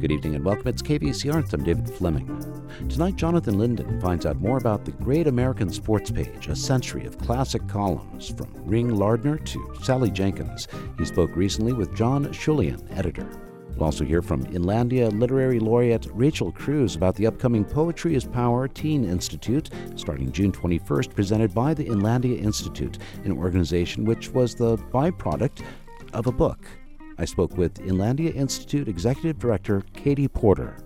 Good evening and welcome. It's KVC Arts. I'm David Fleming. Tonight, Jonathan Linden finds out more about the Great American Sports Page, a century of classic columns from Ring Lardner to Sally Jenkins. He spoke recently with John Schulian, editor. We'll also hear from Inlandia Literary Laureate Rachel Cruz about the upcoming Poetry is Power Teen Institute, starting June 21st, presented by the Inlandia Institute, an organization which was the byproduct of a book. I spoke with Inlandia Institute Executive Director Katie Porter.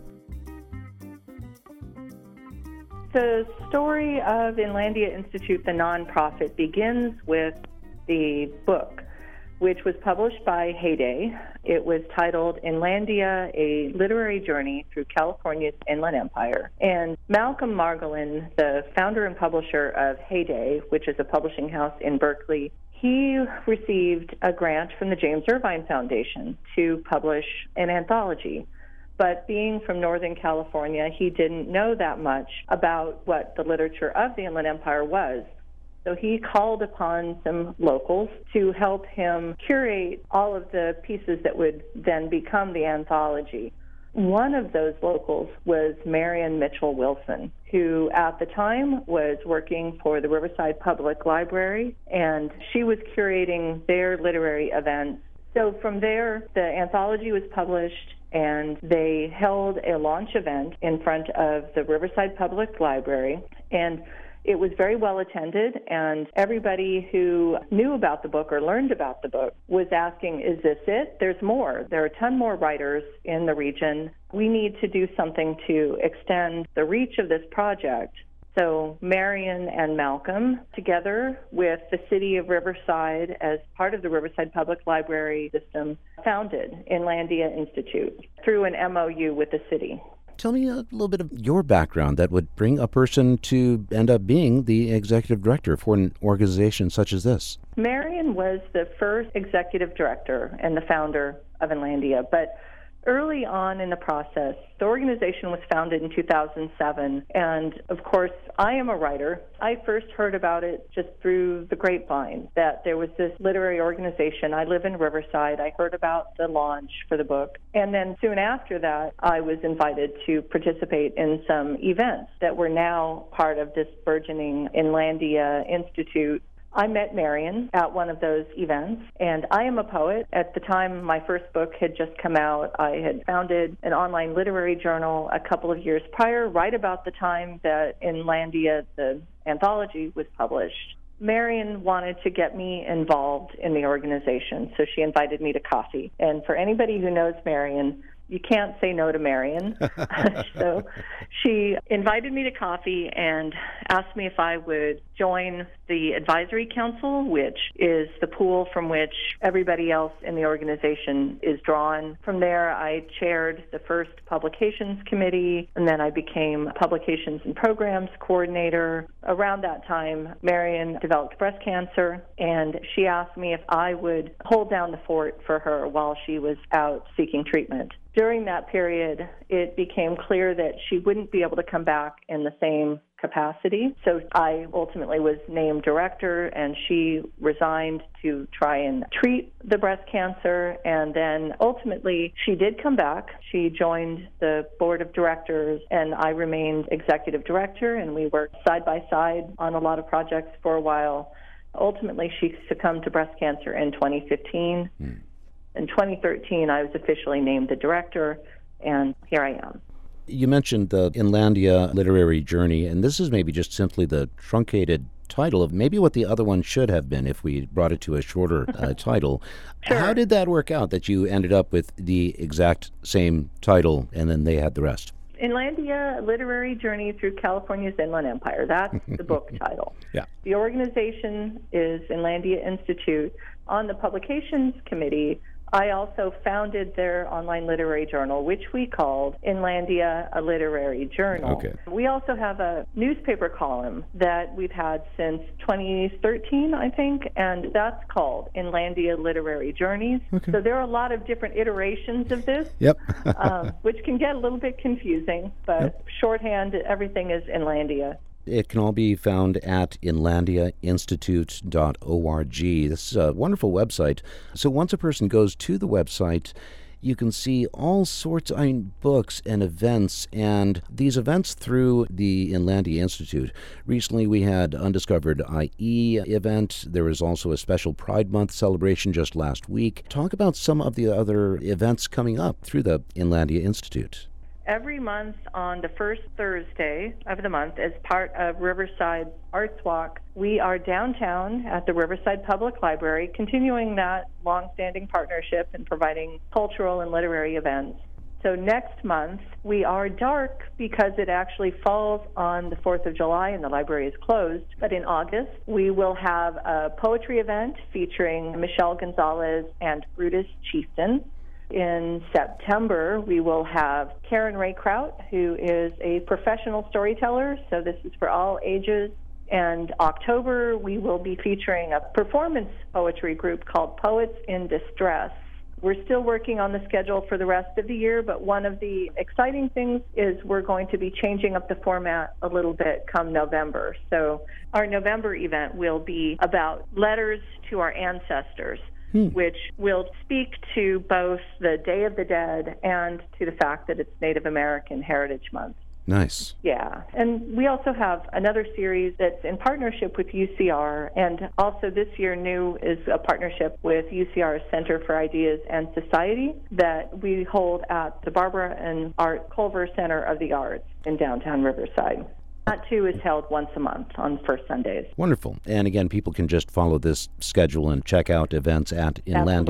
The story of Inlandia Institute, the nonprofit, begins with the book, which was published by Heyday. It was titled Inlandia, A Literary Journey Through California's Inland Empire. And Malcolm Margolin, the founder and publisher of Heyday, which is a publishing house in Berkeley, he received a grant from the James Irvine Foundation to publish an anthology. But being from Northern California, he didn't know that much about what the literature of the Inland Empire was. So he called upon some locals to help him curate all of the pieces that would then become the anthology. One of those locals was Marian Mitchell Wilson, who at the time was working for the Riverside Public Library, and she was curating their literary events. So from there, the anthology was published, and they held a launch event in front of the Riverside Public Library, and it was very well attended, and everybody who knew about the book or learned about the book was asking, is this it? There's more. There are a ton more writers in the region. We need to do something to extend the reach of this project. So Marian and Malcolm, together with the city of Riverside as part of the Riverside Public Library system, founded Inlandia Institute through an MOU with the city. Tell me a little bit of your background that would bring a person to end up being the executive director for an organization such as this. Marian was the first executive director and the founder of Inlandia, but early on in the process, the organization was founded in 2007, and of course, I am a writer. I first heard about it just through the grapevine, that there was this literary organization. I live in Riverside. I heard about the launch for the book, and then soon after that, I was invited to participate in some events that were now part of this burgeoning Inlandia Institute. I met Marian at one of those events, and I am a poet. At the time my first book had just come out, I had founded an online literary journal a couple of years prior, right about the time that Inlandia, the anthology, was published. Marian wanted to get me involved in the organization, so she invited me to coffee. And for anybody who knows Marian, you can't say no to Marian. So she invited me to coffee and asked me if I would join the advisory council, which is the pool from which everybody else in the organization is drawn. From there, I chaired the first publications committee, and then I became publications and programs coordinator. Around that time, Marian developed breast cancer, and she asked me if I would hold down the fort for her while she was out seeking treatment. During that period, it became clear that she wouldn't be able to come back in the same capacity. So I ultimately was named director, and she resigned to try and treat the breast cancer. And then ultimately, she did come back. She joined the board of directors, and I remained executive director, and we worked side by side on a lot of projects for a while. Ultimately, she succumbed to breast cancer in 2015. In 2013, I was officially named the director, and here I am. You mentioned the Inlandia Literary Journey, and this is maybe just simply the truncated title of maybe what the other one should have been if we brought it to a shorter title. Sure. How did that work out that you ended up with the exact same title and then they had the rest? Inlandia, A Literary Journey Through California's Inland Empire. That's the book title. Yeah. The organization is Inlandia Institute. On the publications committee, I also founded their online literary journal, which we called Inlandia, a Literary Journal. Okay. We also have a newspaper column that we've had since 2013, I think, and that's called Inlandia Literary Journeys. Okay. So there are a lot of different iterations of this, Yep. which can get a little bit confusing, but shorthand, everything is Inlandia. It can all be found at inlandiainstitute.org. This is a wonderful website. So once a person goes to the website, you can see all sorts of books and events, and these events through the Inlandia Institute. Recently we had Undiscovered IE event. There was also a special Pride Month celebration just last week. Talk about some of the other events coming up through the Inlandia Institute. Every month on the first Thursday of the month, as part of Riverside Arts Walk, we are downtown at the Riverside Public Library, continuing that long-standing partnership and providing cultural and literary events. So next month, we are dark because it actually falls on the 4th of July and the library is closed. But in August, we will have a poetry event featuring Michelle Gonzalez and Brutus Chieftain. In September, we will have Karen Raykraut, who is a professional storyteller, so this is for all ages. And October, we will be featuring a performance poetry group called Poets in Distress. We're still working on the schedule for the rest of the year, but one of the exciting things is we're going to be changing up the format a little bit come November. So our November event will be about letters to our ancestors, which will speak to both the Day of the Dead and to the fact that it's Native American Heritage Month. Nice. Yeah. And we also have another series that's in partnership with UCR, and also this year new is a partnership with UCR's Center for Ideas and Society that we hold at the Barbara and Art Culver Center of the Arts in downtown Riverside. That, too, is held once a month on first Sundays. Wonderful. And again, people can just follow this schedule and check out events at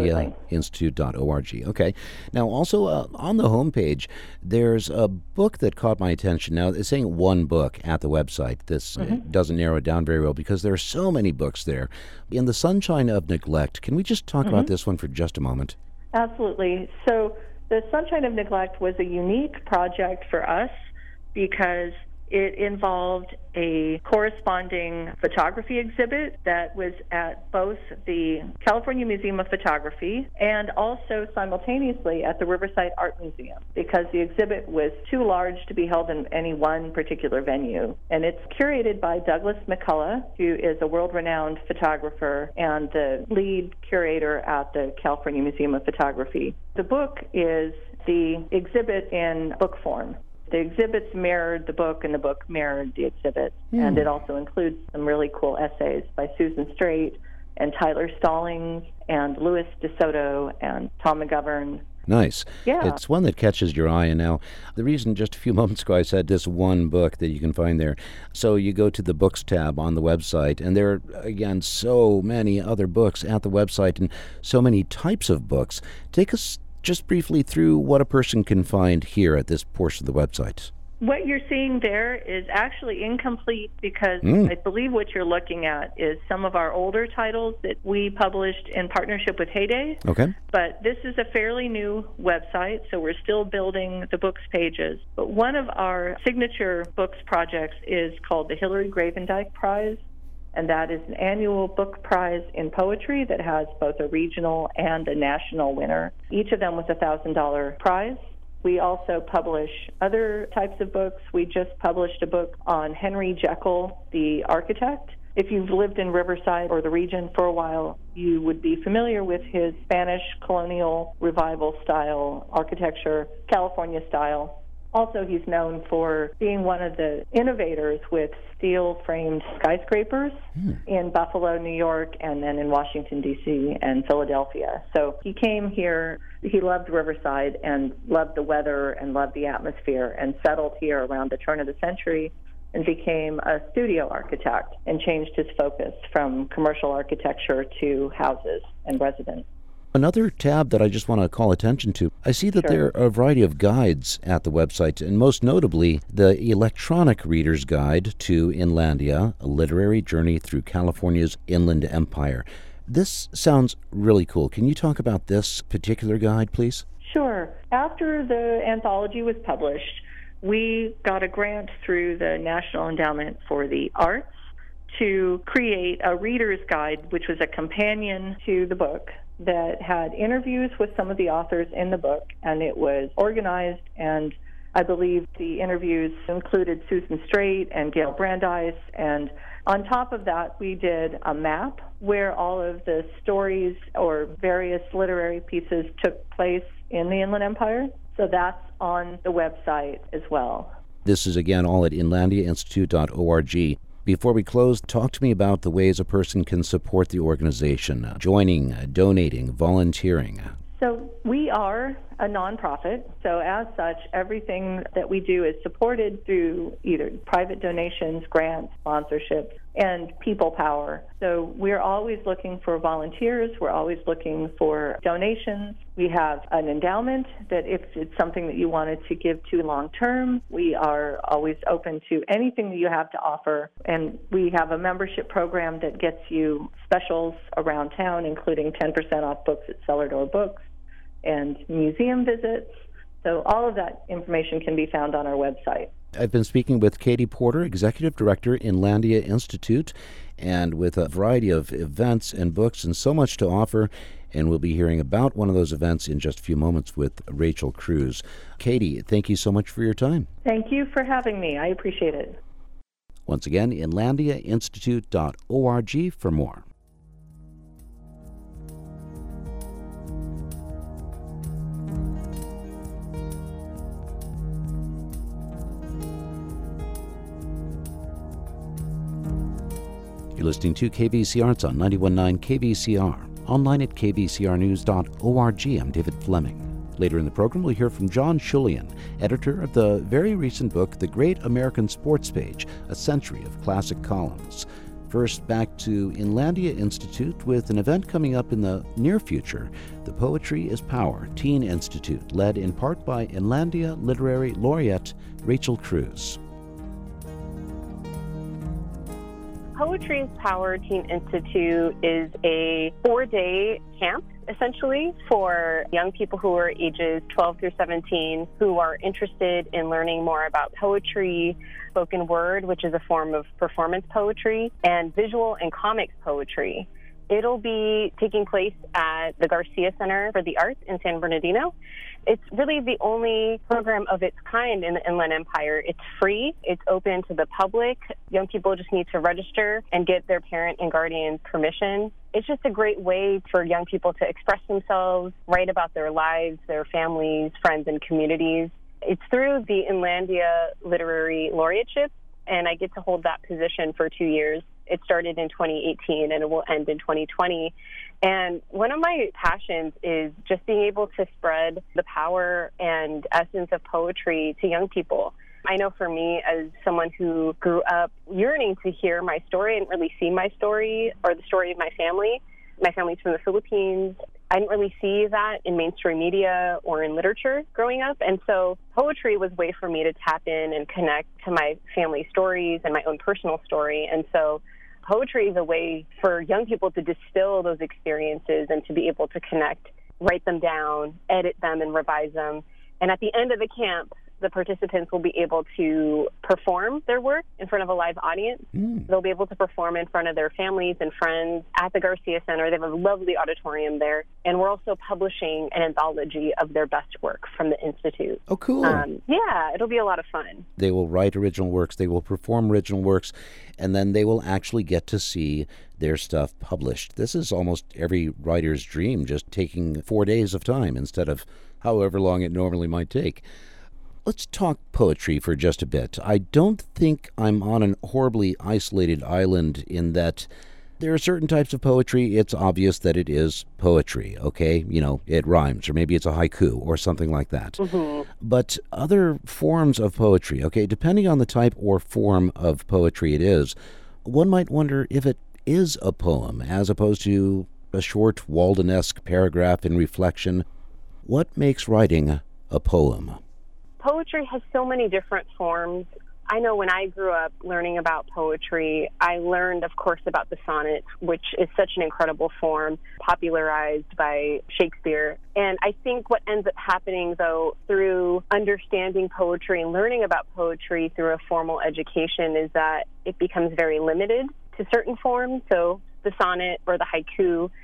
inlandiainstitute.org. Okay. Now, also on the homepage, there's a book that caught my attention. Now, it's saying one book at the website. This doesn't narrow it down very well because there are so many books there. In the Sunshine of Neglect, can we just talk about this one for just a moment? Absolutely. So the Sunshine of Neglect was a unique project for us because it involved a corresponding photography exhibit that was at both the California Museum of Photography and also simultaneously at the Riverside Art Museum, because the exhibit was too large to be held in any one particular venue. And it's curated by Douglas McCullough, who is a world-renowned photographer and the lead curator at the California Museum of Photography. The book is the exhibit in book form. The exhibits mirrored the book, and the book mirrored the exhibit. And it also includes some really cool essays by Susan Straight and Tyler Stallings and Louis DeSoto and Tom McGovern. Nice. Yeah. It's one that catches your eye. And now, the reason just a few moments ago I said this one book that you can find there. So you go to the books tab on the website, and there are, again, so many other books at the website and so many types of books. Take us just briefly through what a person can find here at this portion of the website. What you're seeing there is actually incomplete because I believe what you're looking at is some of our older titles that we published in partnership with Heyday. Okay. But this is a fairly new website, so we're still building the books pages. But one of our signature books projects is called the Hillary Gravendike Prize, and that is an annual book prize in poetry that has both a regional and a national winner, each of them with a $1,000 prize. We also publish other types of books. We just published a book on Henry Jekyll, the architect. If you've lived in Riverside or the region for a while, you would be familiar with his Spanish colonial revival style architecture, California style. Also, he's known for being one of the innovators with steel-framed skyscrapers in Buffalo, New York, and then in Washington, D.C. and Philadelphia. So he came here, he loved Riverside and loved the weather and loved the atmosphere and settled here around the turn of the century and became a studio architect and changed his focus from commercial architecture to houses and residence. Another tab that I just want to call attention to, I see that there are a variety of guides at the website, and most notably the Electronic Reader's Guide to Inlandia, a literary journey through California's Inland Empire. This sounds really cool. Can you talk about this particular guide, please? Sure. After the anthology was published, we got a grant through the National Endowment for the Arts to create a reader's guide, which was a companion to the book that had interviews with some of the authors in the book, and it was organized and I believe the interviews included Susan Straight and Gail Brandeis, and on top of that, we did a map where all of the stories or various literary pieces took place in the Inland Empire. So that's on the website as well. This is again all at inlandiainstitute.org. Before we close, talk to me about the ways a person can support the organization, joining, donating, volunteering. So we are a nonprofit, so as such, everything that we do is supported through either private donations, grants, sponsorships, and people power. So we're always looking for volunteers. We're always looking for donations. We have an endowment that if it's something that you wanted to give to long term, we are always open to anything that you have to offer. And we have a membership program that gets you specials around town, including 10% off books at Cellar Door Books and museum visits. So all of that information can be found on our website. I've been speaking with Katie Porter, Executive Director, Inlandia Institute, and with a variety of events and books and so much to offer. And we'll be hearing about one of those events in just a few moments with Rachel Cruz. Katie, thank you so much for your time. Thank you for having me. I appreciate it. Once again, inlandiainstitute.org for more. You're listening to KVC Arts on 91.9 KVCR, online at kvcrnews.org. I'm David Fleming. Later in the program, we'll hear from John Schulian, editor of the very recent book, The Great American Sports Page, A Century of Classic Columns. First, back to Inlandia Institute with an event coming up in the near future, the Poetry is Power Teen Institute, led in part by Inlandia Literary Laureate Rachel Cruz. Poetry is Power Teen Institute is a 4-day camp, essentially, for young people who are ages 12 through 17 who are interested in learning more about poetry, spoken word, which is a form of performance poetry, and visual and comics poetry. It'll be taking place at the Garcia Center for the Arts in San Bernardino. It's really the only program of its kind in the Inland Empire. It's free. It's open to the public. Young people just need to register and get their parent and guardian's permission. It's just a great way for young people to express themselves, write about their lives, their families, friends, and communities. It's through the Inlandia Literary Laureateship, and I get to hold that position for 2 years. It started in 2018 and it will end in 2020. And one of my passions is just being able to spread the power and essence of poetry to young people. I know for me, as someone who grew up yearning to hear my story and really see my story or the story of my family's from the Philippines. I didn't really see that in mainstream media or in literature growing up. And so poetry was a way for me to tap in and connect to my family stories and my own personal story. And so poetry is a way for young people to distill those experiences and to be able to connect, write them down, edit them, and revise them. And at the end of the camp, the participants will be able to perform their work in front of a live audience. They'll be able to perform in front of their families and friends at the Garcia Center. They have a lovely auditorium there. And we're also publishing an anthology of their best work from the Institute. Oh, cool. Yeah, it'll be a lot of fun. They will write original works, they will perform original works, and then they will actually get to see their stuff published. This is almost every writer's dream, just taking 4 days of time instead of however long it normally might take. Let's talk poetry for just a bit. I don't think I'm on an horribly isolated island in that there are certain types of poetry. It's obvious that it is poetry, okay? You know, it rhymes, or maybe it's a haiku or something like that. Mm-hmm. But other forms of poetry, okay, depending on the type or form of poetry it is, one might wonder if it is a poem as opposed to a short Walden-esque paragraph in reflection. What makes writing a poem? Poetry has so many different forms. I know when I grew up learning about poetry, I learned, of course, about the sonnet, which is such an incredible form, popularized by Shakespeare. And I think what ends up happening, though, through understanding poetry and learning about poetry through a formal education is that it becomes very limited to certain forms. So the sonnet or the haiku,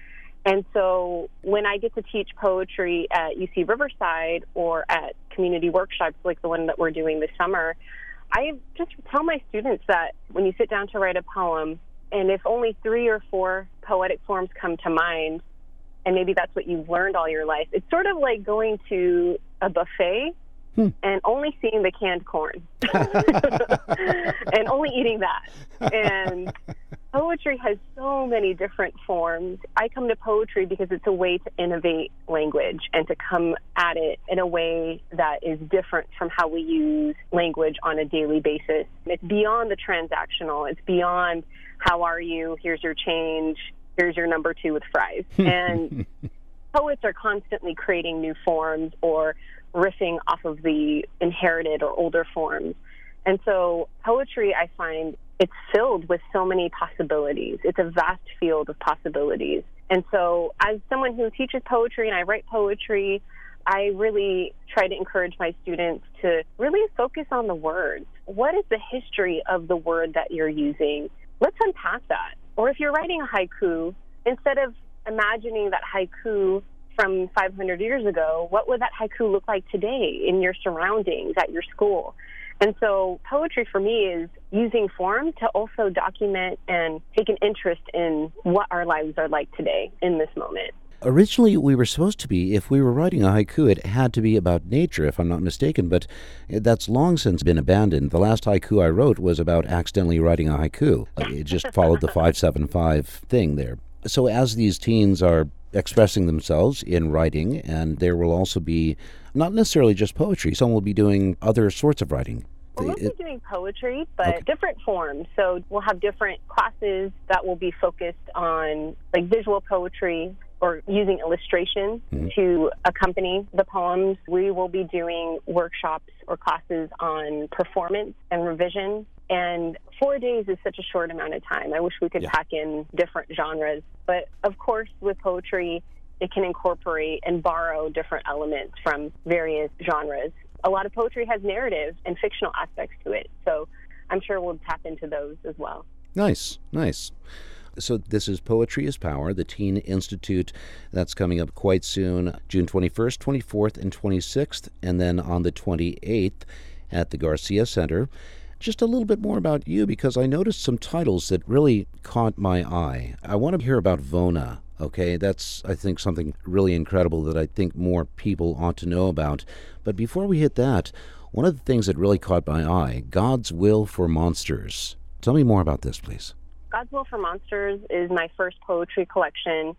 And so when I get to teach poetry at UC Riverside or at community workshops like the one that we're doing this summer, I just tell my students that when you sit down to write a poem, and if only 3 or 4 poetic forms come to mind, and maybe that's what you've learned all your life, it's sort of like going to a buffet and only seeing the canned corn and only eating that. And poetry has so many different forms. I come to poetry because it's a way to innovate language and to come at it in a way that is different from how we use language on a daily basis. It's beyond the transactional. It's beyond, how are you? Here's your change. Here's your number 2 with fries. And poets are constantly creating new forms or riffing off of the inherited or older forms. And so poetry, I find, it's filled with so many possibilities. It's a vast field of possibilities. And so as someone who teaches poetry and I write poetry, I really try to encourage my students to really focus on the words. What is the history of the word that you're using? Let's unpack that. Or if you're writing a haiku, instead of imagining that haiku from 500 years ago, what would that haiku look like today in your surroundings, at your school? And so poetry for me is using form to also document and take an interest in what our lives are like today in this moment. Originally, we were supposed to be, if we were writing a haiku, it had to be about nature, if I'm not mistaken, but that's long since been abandoned. The last haiku I wrote was about accidentally writing a haiku. It just followed the 575 thing there. So as these teens are expressing themselves in writing, and there will also be not necessarily just poetry, some will be doing other sorts of writing. We'll be doing poetry, but different forms. So we'll have different classes that will be focused on like visual poetry or using illustration to accompany the poems. We will be doing workshops or classes on performance and revision. And 4 days is such a short amount of time. I wish we could pack in different genres. But of course, with poetry, it can incorporate and borrow different elements from various genres. A lot of poetry has narrative and fictional aspects to it. So I'm sure we'll tap into those as well. Nice, nice. So this is Poetry is Power, the Teen Institute. That's coming up quite soon, June 21st, 24th, and 26th, and then on the 28th at the Garcia Center. Just a little bit more about you, because I noticed some titles that really caught my eye. I want to hear about Vona. Okay, that's, I think, something really incredible that I think more people ought to know about. But before we hit that, one of the things that really caught my eye, God's Will for Monsters. Tell me more about this, please. God's Will for Monsters is my first poetry collection.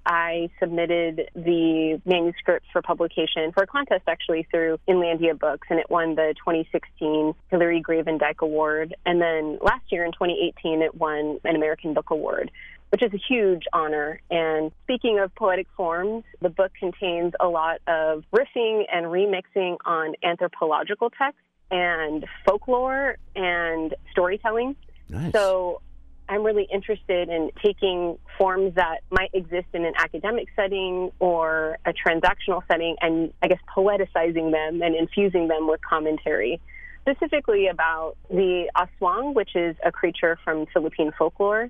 I submitted the manuscript for publication for a contest, actually, through Inlandia Books, and it won the 2016 Hillary Gravendike Award. And then last year, in 2018, it won an American Book Award, which is a huge honor. And speaking of poetic forms, the book contains a lot of riffing and remixing on anthropological texts and folklore and storytelling. Nice. So I'm really interested in taking forms that might exist in an academic setting or a transactional setting and, I guess, poeticizing them and infusing them with commentary, specifically about the aswang, which is a creature from Philippine folklore,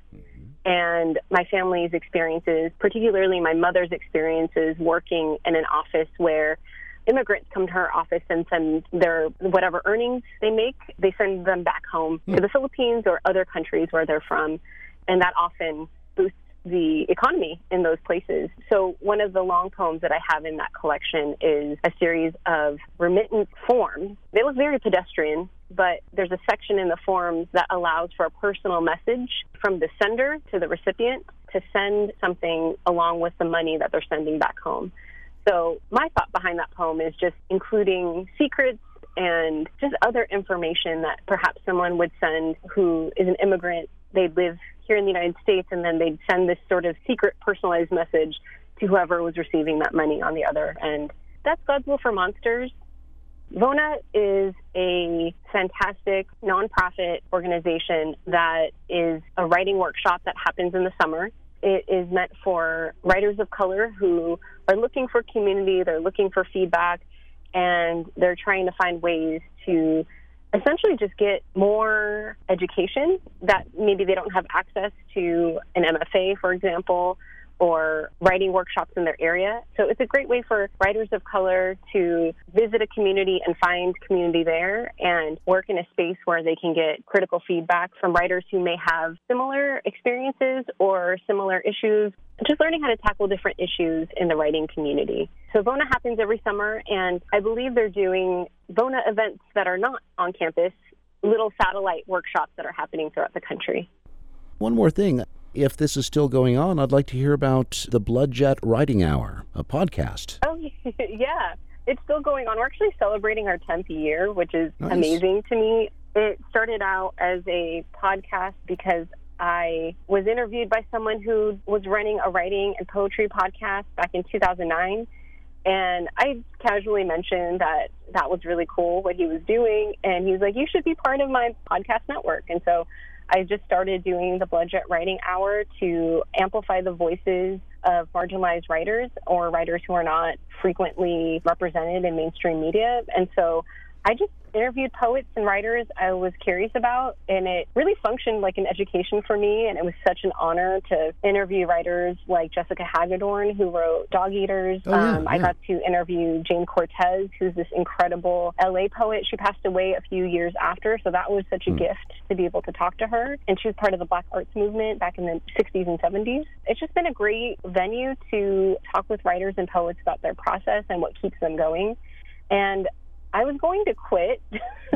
and my family's experiences, particularly my mother's experiences working in an office where immigrants come to her office and send their whatever earnings they make, they send them back home to the Philippines or other countries where they're from, and that often boosts the economy in those places. So one of the long poems that I have in that collection is a series of remittance forms. They look very pedestrian, but there's a section in the forms that allows for a personal message from the sender to the recipient to send something along with the money that they're sending back home. So my thought behind that poem is just including secrets and just other information that perhaps someone would send who is an immigrant. They'd live here in the United States, and then they'd send this sort of secret personalized message to whoever was receiving that money on the other end. That's God's Will for Monsters. Vona is a fantastic nonprofit organization that is a writing workshop that happens in the summer. It is meant for writers of color who are looking for community, they're looking for feedback, and they're trying to find ways to essentially just get more education that maybe they don't have access to an MFA, for example, or writing workshops in their area. So it's a great way for writers of color to visit a community and find community there and work in a space where they can get critical feedback from writers who may have similar experiences or similar issues, just learning how to tackle different issues in the writing community. So VONA happens every summer, and I believe they're doing VONA events that are not on campus, little satellite workshops that are happening throughout the country. One more thing. If this is still going on, I'd like to hear about the Blood Jet Writing Hour, a podcast. Oh, yeah. It's still going on. We're actually celebrating our 10th year, which is nice. Amazing to me. It started out as a podcast because I was interviewed by someone who was running a writing and poetry podcast back in 2009. And I casually mentioned that was really cool, what he was doing. And he was like, you should be part of my podcast network. And so I just started doing the Blood Jet Writing Hour to amplify the voices of marginalized writers or writers who are not frequently represented in mainstream media. And so I just interviewed poets and writers I was curious about, and it really functioned like an education for me, and it was such an honor to interview writers like Jessica Hagedorn, who wrote Dog Eaters. I got to interview Jane Cortez, who's this incredible LA poet. She passed away a few years after, so that was such a gift to be able to talk to her, and she was part of the Black Arts movement back in the 60s and 70s. It's just been a great venue to talk with writers and poets about their process and what keeps them going. And I was going to quit,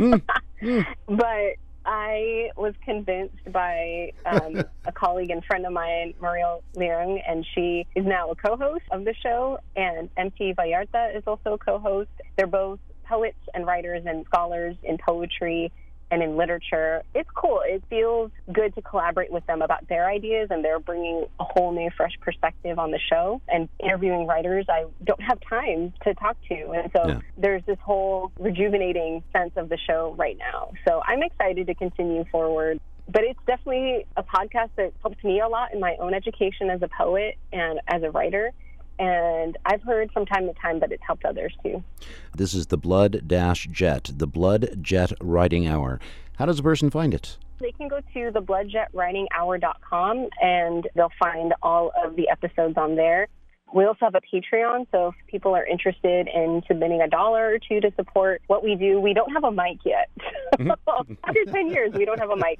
but I was convinced by a colleague and friend of mine, Muriel Leung, and she is now a co-host of the show, and MT Vallarta is also a co-host. They're both poets and writers and scholars in poetry and in literature. It's cool. It feels good to collaborate with them about their ideas, and they're bringing a whole new, fresh perspective on the show. And interviewing writers I don't have time to talk to. And so there's this whole rejuvenating sense of the show right now. So I'm excited to continue forward. But it's definitely a podcast that helped me a lot in my own education as a poet and as a writer. And I've heard from time to time that it's helped others too. This is the Blood Jet, the Blood Jet Writing Hour. How does a person find it? They can go to thebloodjetwritinghour.com, and they'll find all of the episodes on there. We also have a Patreon, so if people are interested in submitting $1 or $2 to support what we do, we don't have a mic yet. After 10 years, we don't have a mic.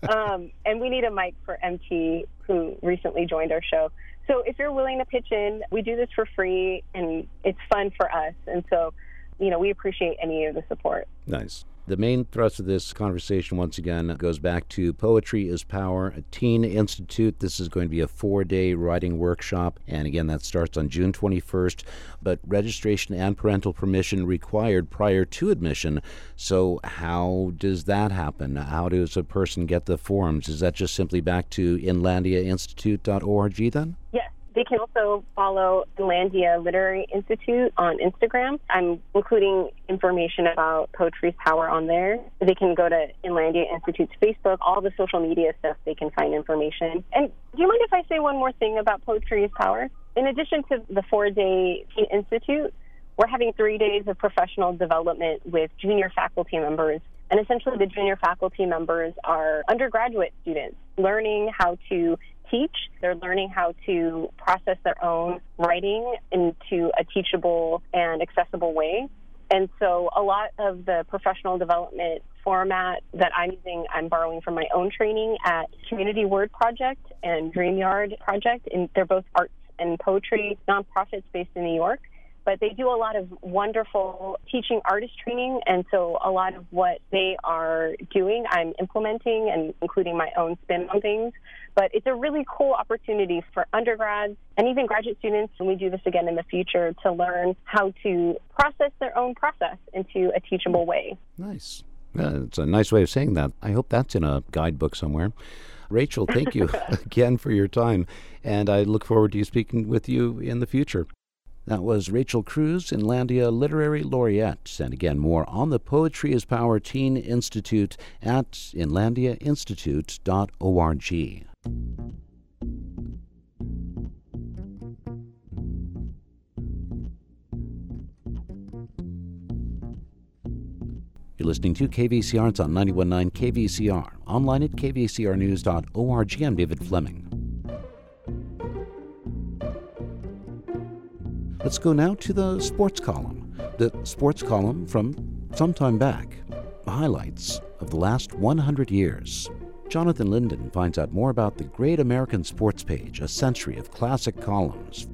And we need a mic for MT, who recently joined our show. So if you're willing to pitch in, we do this for free, and it's fun for us. And so, we appreciate any of the support. Nice. The main thrust of this conversation, once again, goes back to Poetry is Power, a teen institute. This is going to be a 4-day writing workshop. And again, that starts on June 21st. But registration and parental permission required prior to admission. So how does that happen? How does a person get the forms? Is that just simply back to inlandiainstitute.org then? Yes. They can also follow Inlandia Literary Institute on Instagram. I'm including information about Poetry's Power on there. They can go to Inlandia Institute's Facebook, all the social media stuff, they can find information. And do you mind if I say one more thing about Poetry's Power? In addition to the 4-day Teen Institute, we're having 3 days of professional development with junior faculty members. And essentially the junior faculty members are undergraduate students learning how to teach. They're learning how to process their own writing into a teachable and accessible way. And so a lot of the professional development format that I'm using, I'm borrowing from my own training at Community Word Project and DreamYard Project. And they're both arts and poetry nonprofits based in New York. But they do a lot of wonderful teaching artist training, and so a lot of what they are doing, I'm implementing and including my own spin on things. But it's a really cool opportunity for undergrads and even graduate students, and we do this again in the future, to learn how to process their own process into a teachable way. Nice. It's a nice way of saying that. I hope that's in a guidebook somewhere. Rachel, thank you again for your time, and I look forward to speaking with you in the future. That was Rachel Cruz, Inlandia Literary Laureate. And again, more on the Poetry is Power Teen Institute at inlandiainstitute.org. You're listening to KVCR. It's on 91.9 KVCR. Online at kvcrnews.org. I'm David Fleming. Let's go now to the sports column. The sports column from some time back. The highlights of the last 100 years. Jonathan Linden finds out more about the Great American Sports Page, a century of classic columns.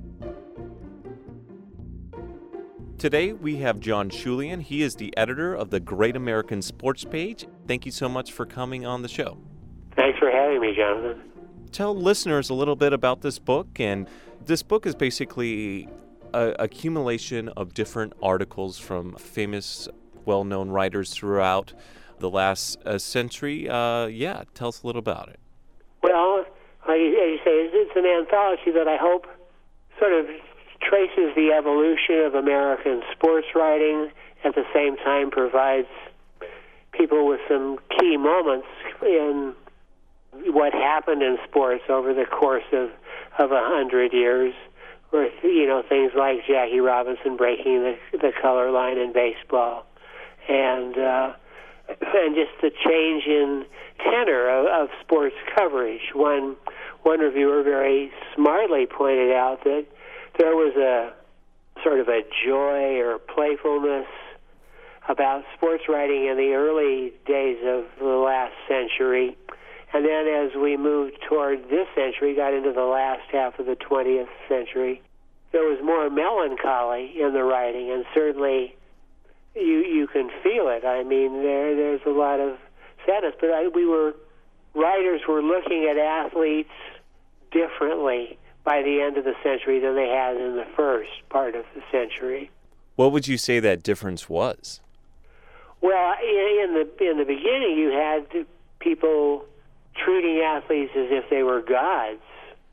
Today we have John Schulian. He is the editor of the Great American Sports Page. Thank you so much for coming on the show. Thanks for having me, Jonathan. Tell listeners a little bit about this book. And this book is basically an accumulation of different articles from famous, well-known writers throughout the last century. Tell us a little about it. Well, as you say, it's an anthology that I hope sort of traces the evolution of American sports writing, at the same time provides people with some key moments in what happened in sports over the course of 100 years, with things like Jackie Robinson breaking the color line in baseball, and just the change in tenor of sports coverage. One reviewer very smartly pointed out that there was a sort of a joy or playfulness about sports writing in the early days of the last century. And then as we moved toward this century, got into the last half of the 20th century, there was more melancholy in the writing, and certainly you can feel it. I mean, there's a lot of sadness, but writers were looking at athletes differently by the end of the century than they had in the first part of the century. What would you say that difference was? Well, in the beginning, you had people treating athletes as if they were gods.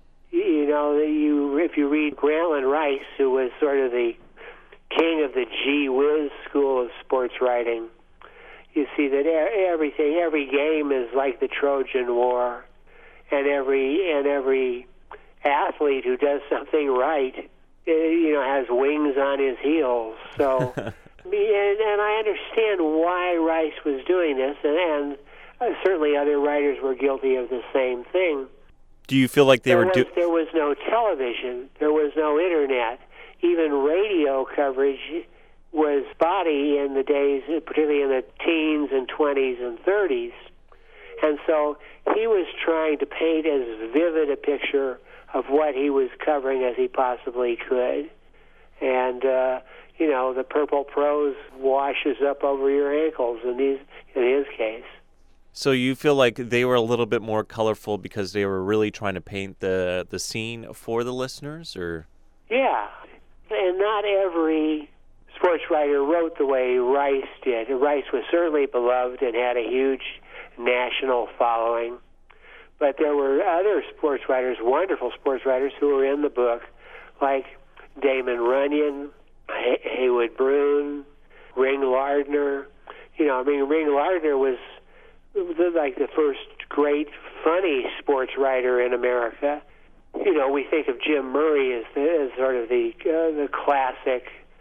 If you read Grantland Rice, who was sort of the king of the gee whiz school of sports writing, you see that every game is like the Trojan War, and every athlete who does something right, has wings on his heels. So, and I understand why Rice was doing this, and certainly other writers were guilty of the same thing. Do you feel like there was no television, there was no internet, even radio coverage was spotty in the days, particularly in the teens and 20s and 30s. And so he was trying to paint as vivid a picture of what he was covering as he possibly could. And, the purple prose washes up over your ankles in his case. So you feel like they were a little bit more colorful because they were really trying to paint the scene for the listeners, or? Yeah, and not every sports writer wrote the way Rice did. Rice was certainly beloved and had a huge national following, but there were other sports writers, wonderful sports writers, who were in the book, like Damon Runyon, Haywood Broun, Ring Lardner. Ring Lardner was like the first great funny sports writer in America. We think of Jim Murray as sort of the classic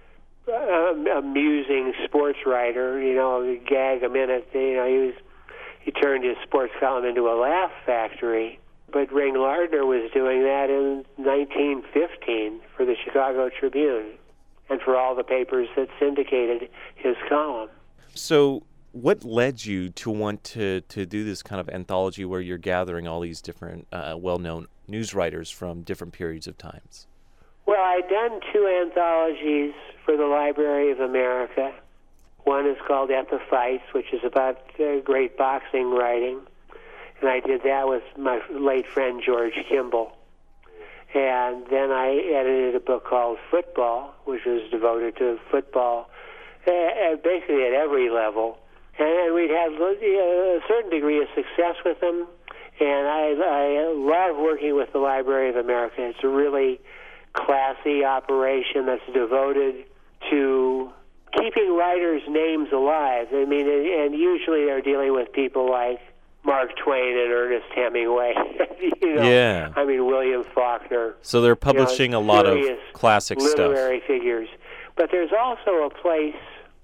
amusing sports writer. A gag a minute. He turned his sports column into a laugh factory. But Ring Lardner was doing that in 1915 for the Chicago Tribune and for all the papers that syndicated his column. So what led you to want to do this kind of anthology where you're gathering all these different well-known news writers from different periods of times? Well, I'd done 2 anthologies for the Library of America. One is called At the Fights, which is about great boxing writing. And I did that with my late friend George Kimball. And then I edited a book called Football, which was devoted to football, basically at every level. And we'd had a certain degree of success with them. And I love working with the Library of America. It's a really classy operation that's devoted to keeping writers' names alive. I mean, and usually they're dealing with people like Mark Twain and Ernest Hemingway. Yeah. I mean, William Faulkner. So they're publishing a lot of classic literary figures. But there's also a place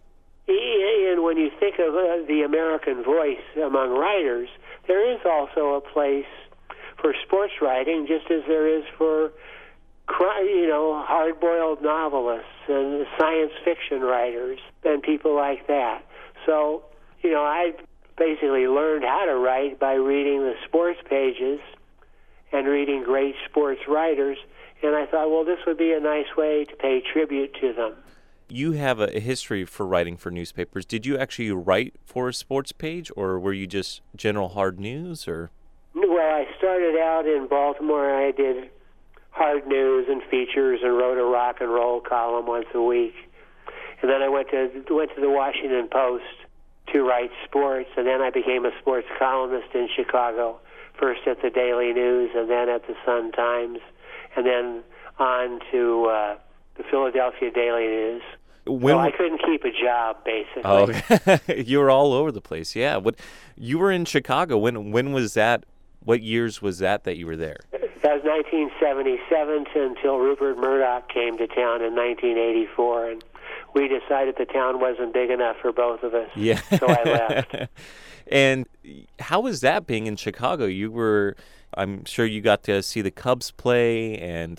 in when you think of the American voice among writers, there is also a place for sports writing, just as there is for hard-boiled novelists and science fiction writers and people like that. So, I basically learned how to write by reading the sports pages and reading great sports writers, and I thought, well, this would be a nice way to pay tribute to them. You have a history for writing for newspapers. Did you actually write for a sports page, or were you just general hard news? Or Well, I started out in Baltimore. I did hard news and features and wrote a rock and roll column once a week. And then I went to the Washington Post to write sports, and then I became a sports columnist in Chicago, first at the Daily News and then at the Sun-Times, and then on to the Philadelphia Daily News. So I couldn't keep a job, basically. Oh, you were all over the place, yeah. You were in Chicago. When was that? What years was that you were there? That was 1977 until Rupert Murdoch came to town in 1984, and we decided the town wasn't big enough for both of us. Yeah. So I left. And how was that being in Chicago? I'm sure you got to see the Cubs play, and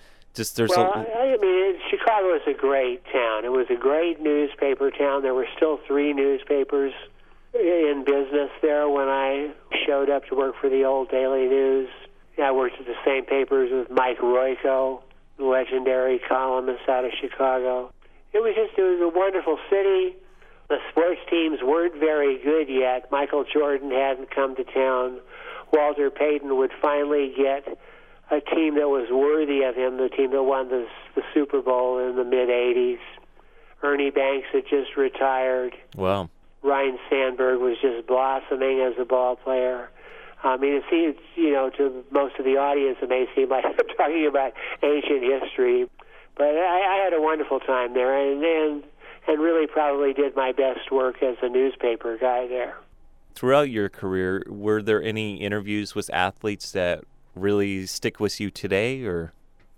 Chicago is a great town. It was a great newspaper town. There were still 3 newspapers in business there when I showed up to work for the old Daily News. I worked at the same papers with Mike Royko, the legendary columnist out of Chicago. It was a wonderful city. The sports teams weren't very good yet. Michael Jordan hadn't come to town. Walter Payton would finally get a team that was worthy of him, the team that won the Super Bowl in the mid-'80s. Ernie Banks had just retired. Wow. Ryne Sandberg was just blossoming as a ball player. I mean, it seems, to most of the audience, it may seem like I'm talking about ancient history, but I had a wonderful time there, and really probably did my best work as a newspaper guy there. Throughout your career, were there any interviews with athletes that really stick with you today, or?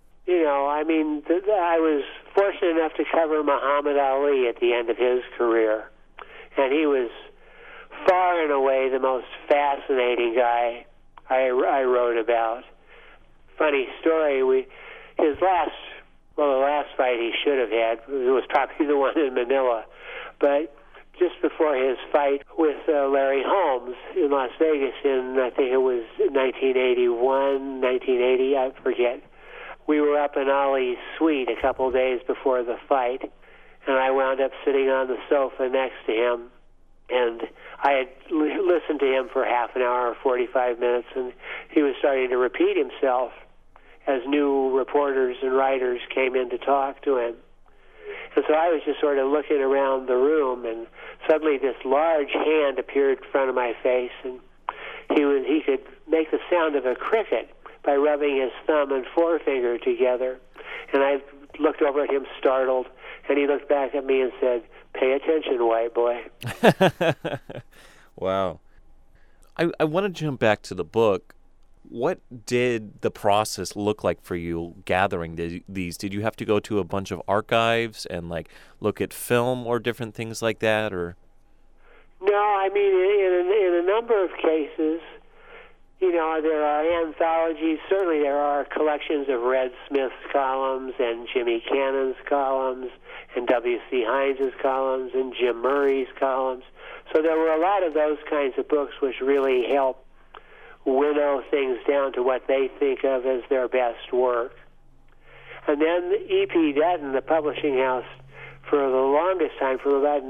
I was fortunate enough to cover Muhammad Ali at the end of his career, and he was far and away the most fascinating guy I wrote about. Funny story, the last fight he should have had was probably the one in Manila, but just before his fight with Larry Holmes in Las Vegas I think it was 1980, I forget. We were up in Ali's suite a couple of days before the fight, and I wound up sitting on the sofa next to him, and I had listened to him for half an hour or 45 minutes, and he was starting to repeat himself as new reporters and writers came in to talk to him. And so I was just sort of looking around the room, and suddenly this large hand appeared in front of my face, and he could make the sound of a cricket by rubbing his thumb and forefinger together. And I looked over at him startled, and he looked back at me and said, "Pay attention, white boy." Wow. I want to jump back to the book. What did the process look like for you gathering these? Did you have to go to a bunch of archives and look at film or different things like that, or? No, I mean in a number of cases, there are anthologies. Certainly, there are collections of Red Smith's columns and Jimmy Cannon's columns and W.C. Hines' columns and Jim Murray's columns. So there were a lot of those kinds of books which really help winnow things down to what they think of as their best work. And then E.P. Dutton, the publishing house, for the longest time, from about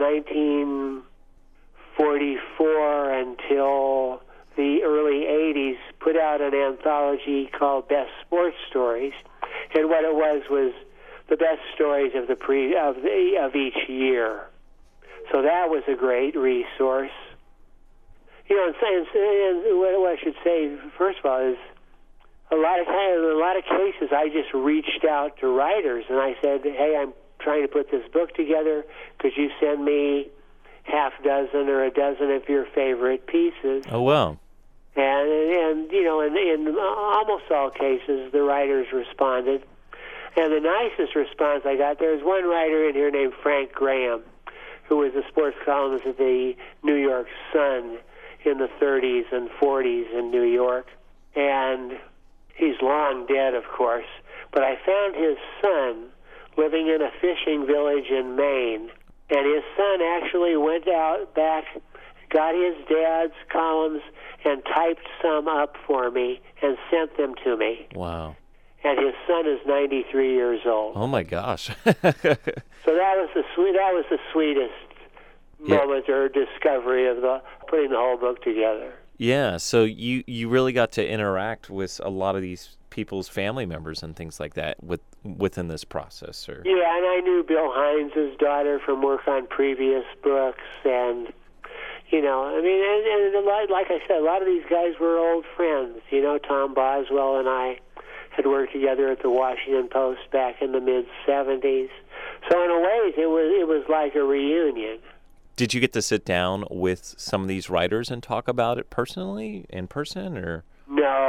1944 until the early 80s, put out an anthology called Best Sports Stories. And what it was the best stories of of each year. So that was a great resource. And what I should say, first of all, is in a lot of cases, I just reached out to writers and I said, "Hey, I'm trying to put this book together. Could you send me half dozen or a dozen of your favorite pieces?" Oh, wow. And in almost all cases, the writers responded. And the nicest response I got, there's one writer in here named Frank Graham, who was a sports columnist at the New York Sun in the 30s and 40s in New York. And he's long dead, of course. but I found his son living in a fishing village in Maine. And his son actually went out back, got his dad's columns, and typed some up for me and sent them to me. Wow. And his son is 93 years old. Oh my gosh. So that was the sweetest moment or discovery of putting the whole book together. Yeah, so you really got to interact with a lot of these people's family members and things like that within this process. Or... Yeah, and I knew Bill Hines' daughter from work on previous books, and I mean, and like I said, a lot of these guys were old friends. Tom Boswell and I had worked together at the Washington Post back in the mid-'70s. So in a way, it was like a reunion. Did you get to sit down with some of these writers and talk about it personally, in person, or? No,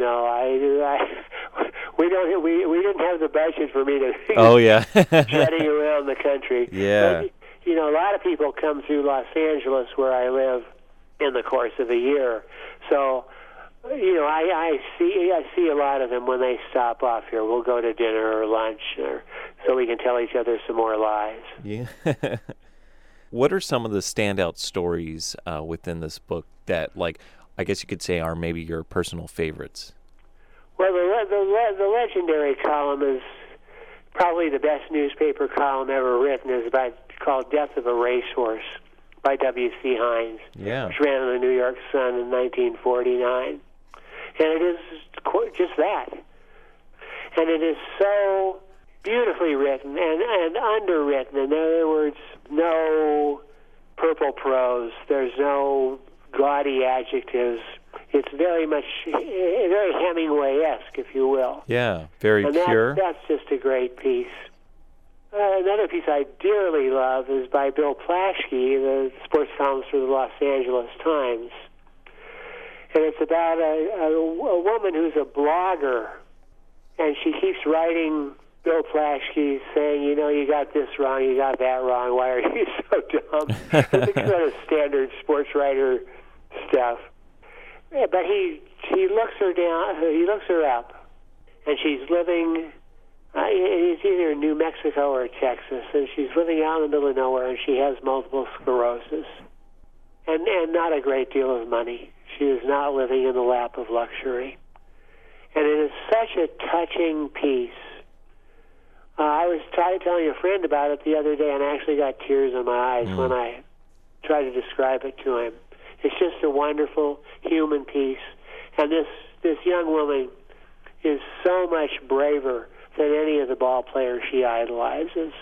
we didn't have the budget for me to. Oh yeah. jetting around the country. Yeah. But, a lot of people come through Los Angeles, where I live, in the course of a year. So, I see a lot of them when they stop off here. We'll go to dinner or lunch, so we can tell each other some more lies. Yeah. What are some of the standout stories within this book that, I guess you could say, are maybe your personal favorites? Well, the legendary column is probably the best newspaper column ever written. Is called "Death of a Racehorse" by W.C. Hines, which ran in the New York Sun in 1949, and it is just that, and it is so beautifully written and underwritten. In other words, no purple prose. There's no gaudy adjectives. It's very Hemingway-esque, if you will. Yeah, very pure. That's just a great piece. Another piece I dearly love is by Bill Plaschke, the sports columnist for the Los Angeles Times. And it's about a woman who's a blogger, and she keeps writing Bill Plaschke saying, you got this wrong, you got that wrong, why are you so dumb? It's sort of standard sports writer stuff. Yeah, but he looks her down, he looks her up, and she's living, it's either New Mexico or Texas, and she's living out in the middle of nowhere, and she has multiple sclerosis, and not a great deal of money. She is not living in the lap of luxury. And it is such a touching piece. I was telling a friend about it the other day, and I actually got tears in my eyes when I tried to describe it to him. It's just a wonderful human piece, and this young woman is so much braver than any of the ball players she idolizes.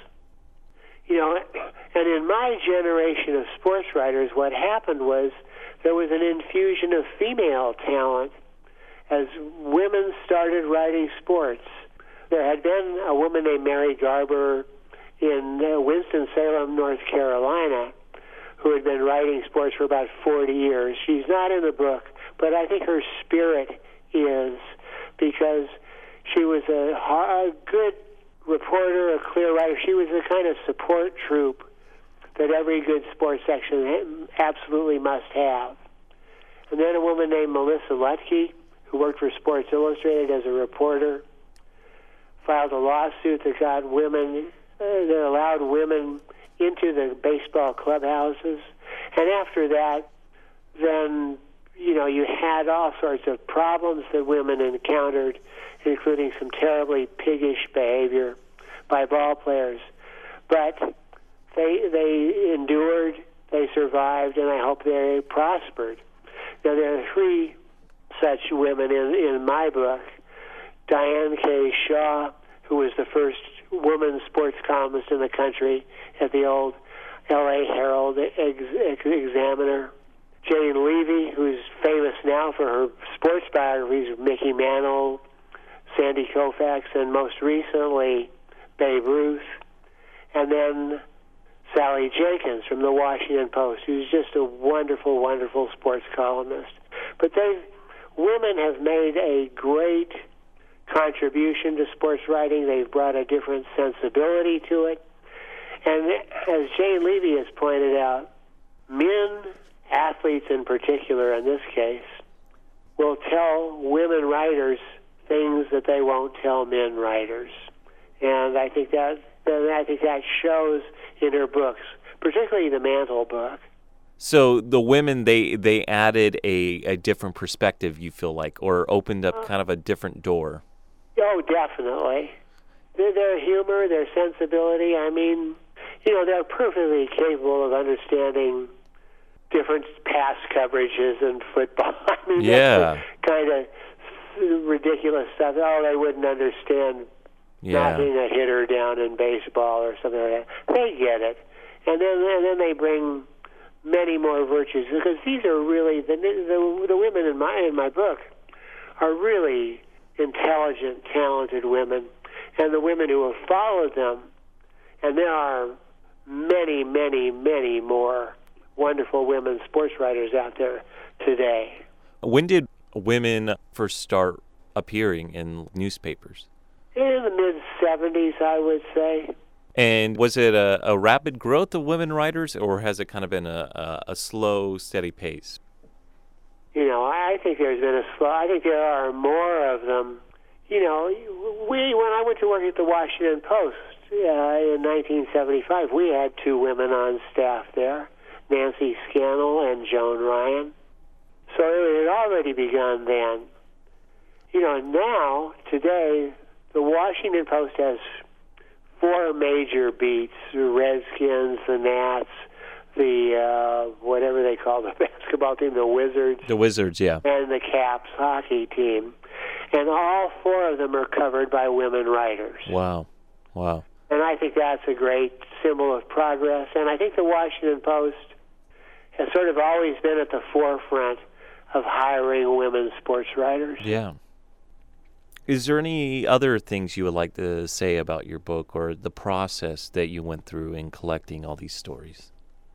And in my generation of sports writers, what happened was there was an infusion of female talent as women started writing sports. There had been a woman named Mary Garber in Winston-Salem, North Carolina, who had been writing sports for about 40 years. She's not in the book, but I think her spirit is, because she was a good reporter, a clear writer. She was the kind of support troupe that every good sports section absolutely must have. And then a woman named Melissa Lutke, who worked for Sports Illustrated as a reporter, filed a lawsuit that got women, that allowed women into the baseball clubhouses. And after that, then, you had all sorts of problems that women encountered, including some terribly piggish behavior by ball players. But they endured, they survived, and I hope they prospered. Now, there are three such women in my book. Diane K. Shaw, who was the first woman sports columnist in the country at the old L.A. Herald Examiner. Jane Levy, who's famous now for her sports biographies of Mickey Mantle, Sandy Koufax, and most recently Babe Ruth. And then Sally Jenkins from the Washington Post, who's just a wonderful, wonderful sports columnist. But women have made a great contribution to sports writing. They've brought a different sensibility to it. And as Jane Levy has pointed out, men, athletes in particular in this case, will tell women writers things that they won't tell men writers. And I think that shows in her books, particularly the Mantle book. So the women, they added a different perspective, you feel like, or opened up kind of a different door. Oh, definitely. Their humor, their sensibility, I mean, they're perfectly capable of understanding different pass coverages in football. I mean, that's kind of ridiculous stuff. Oh, they wouldn't understand knocking a hitter down in baseball or something like that. They get it. And then they bring many more virtues, because these are really the women in my book are really intelligent, talented women, and the women who have followed them, and there are many, many, many more wonderful women sports writers out there today. When did women first start appearing in newspapers? In the mid-'70s, I would say. And was it a rapid growth of women writers, or has it kind of been a slow, steady pace? I think there's been I think there are more of them. When I went to work at the Washington Post in 1975, we had 2 women on staff there, Nancy Scannell and Joan Ryan. So it had already begun then. Now, today, the Washington Post has 4 major beats: the Redskins, the Nats, the whatever they call the basketball team, the Wizards. The Wizards, yeah. And the Caps hockey team. And all 4 of them are covered by women writers. Wow. And I think that's a great symbol of progress. And I think the Washington Post has sort of always been at the forefront of hiring women sports writers. Yeah. Is there any other things you would like to say about your book, or the process that you went through in collecting all these stories?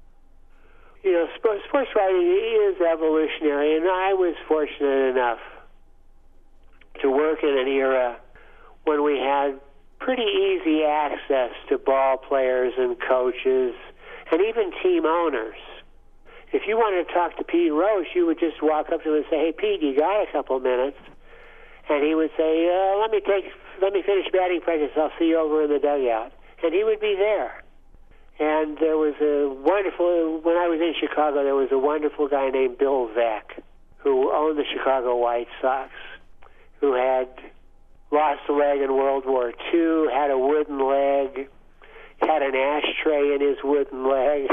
Sports writing is evolutionary, and I was fortunate enough to work in an era when we had pretty easy access to ball players and coaches and even team owners. If you wanted to talk to Pete Roche, you would just walk up to him and say, "Hey, Pete, you got a couple minutes?" And he would say, let me finish batting practice. I'll see you over in the dugout." And he would be there. And there was when I was in Chicago, there was a wonderful guy named Bill Veeck, who owned the Chicago White Sox, who had lost a leg in World War II, had a wooden leg, had an ashtray in his wooden leg.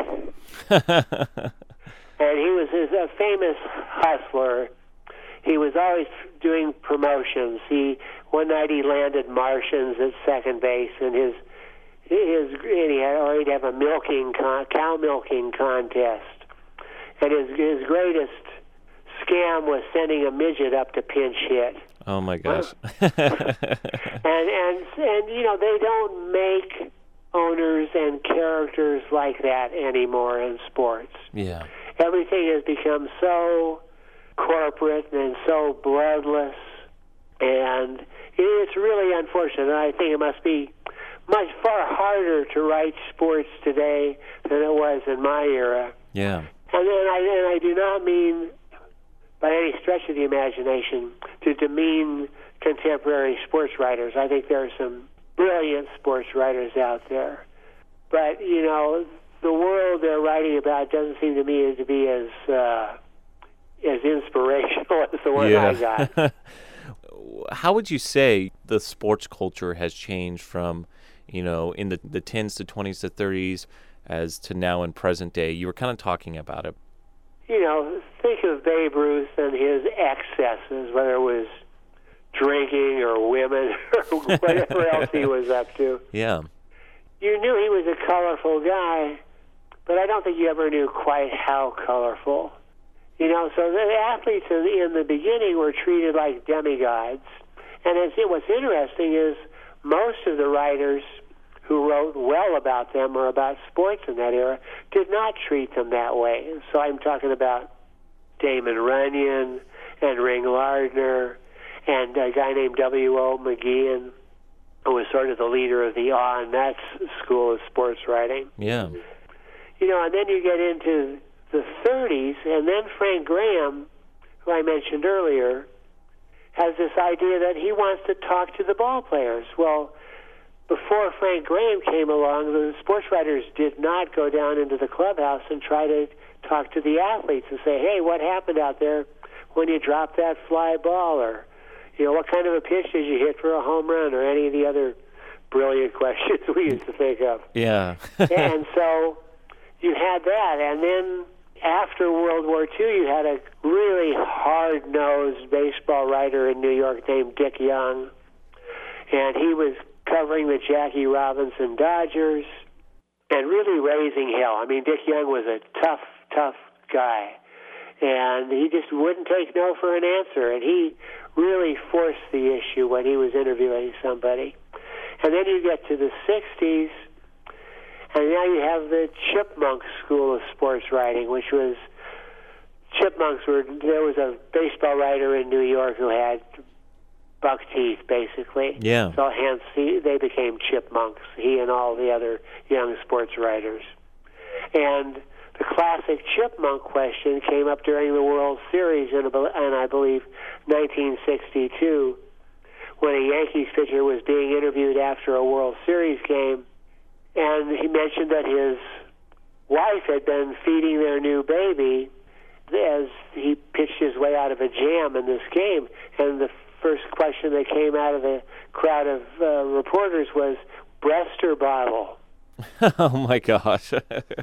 And he was a famous hustler. He was always doing promotions. One night he landed Martians at second base, and he'd have a cow milking contest. And his greatest scam was sending a midget up to pinch hit. Oh my gosh! and they don't make owners and characters like that anymore in sports. Yeah. Everything has become so corporate and so bloodless, and it's really unfortunate. I think it must be far harder to write sports today than it was in my era. Yeah. And I do not mean by any stretch of the imagination to demean contemporary sports writers. I think there are some brilliant sports writers out there. But, the world they're writing about doesn't seem to me to be as inspirational as the one I got. How would you say the sports culture has changed from, in the 10s to 20s to 30s as to now in present day? You were kind of talking about it. Think of Babe Ruth and his excesses, whether it was drinking or women or whatever else he was up to. Yeah. You knew he was a colorful guy, but I don't think you ever knew quite how colorful. So the athletes in the beginning were treated like demigods. And what's interesting is most of the writers who wrote well about them or about sports in that era did not treat them that way. So I'm talking about Damon Runyon and Ring Lardner and a guy named W.O. McGeehan, who was sort of the leader of the Awe and Nuts school of sports writing. Yeah. And then you get into the 30s, and then Frank Graham, who I mentioned earlier, has this idea that he wants to talk to the ball players. Well, before Frank Graham came along, the sports writers did not go down into the clubhouse and try to talk to the athletes and say, hey, what happened out there when you dropped that fly ball? Or, what kind of a pitch did you hit for a home run? Or any of the other brilliant questions we used to think of. Yeah. And so you had that. And then after World War II, you had a really hard-nosed baseball writer in New York named Dick Young. And he was covering the Jackie Robinson Dodgers and really raising hell. I mean, Dick Young was a tough guy. And he just wouldn't take no for an answer. And he really forced the issue when he was interviewing somebody. And then you get to the 60s, and now you have the Chipmunk School of Sports Writing, which was, there was a baseball writer in New York who had buck teeth, basically. Yeah. So hence they became chipmunks, he and all the other young sports writers. And the classic chipmunk question came up during the World Series in I believe, 1962, when a Yankees pitcher was being interviewed after a World Series game, and he mentioned that his wife had been feeding their new baby as he pitched his way out of a jam in this game. And the first question that came out of the crowd of reporters was, breast or bottle? Oh, my gosh.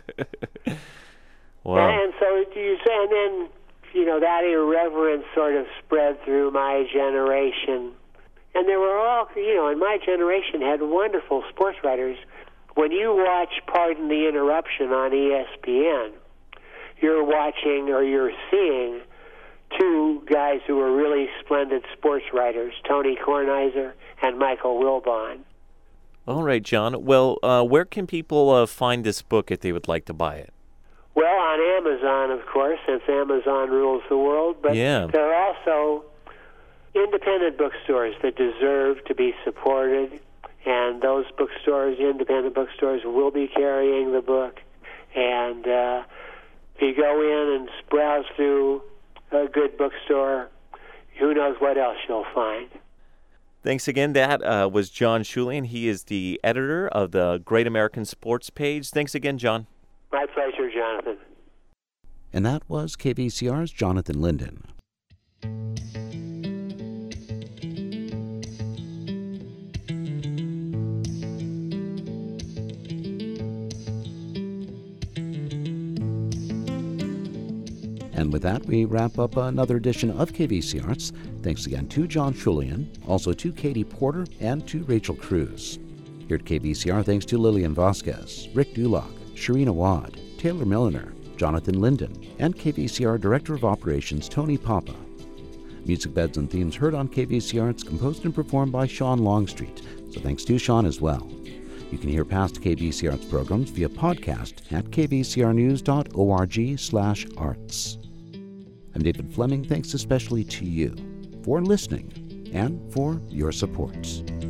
Wow. And so you say, and then, that irreverence sort of spread through my generation. And there were all, in my generation had wonderful sports writers. When you watch Pardon the Interruption on ESPN, you're watching or you're seeing two guys who were really splendid sports writers, Tony Kornheiser and Michael Wilbon. All right, John. Well, where can people find this book if they would like to buy it? Well, on Amazon, of course, since Amazon rules the world. But there are also independent bookstores that deserve to be supported, and those bookstores, independent bookstores, will be carrying the book. And if you go in and browse through a good bookstore, who knows what else you'll find. Thanks again. That was John Schulian. He is the editor of the Great American Sports Page. Thanks again, John. My pleasure, Jonathan. And that was KVCR's Jonathan Linden. And with that, we wrap up another edition of KVC Arts. Thanks again to John Schulian, also to Katie Porter, and to Rachel Cruz. Here at KVCR, thanks to Lillian Vasquez, Rick Dulock, Sharina Wad, Taylor Milliner, Jonathan Linden, and KVCR Director of Operations Tony Papa. Music beds and themes heard on KVC Arts, composed and performed by Sean Longstreet, so thanks to Sean as well. You can hear past KVC Arts programs via podcast at kvcrnews.org/arts. I'm David Fleming. Thanks especially to you for listening and for your support.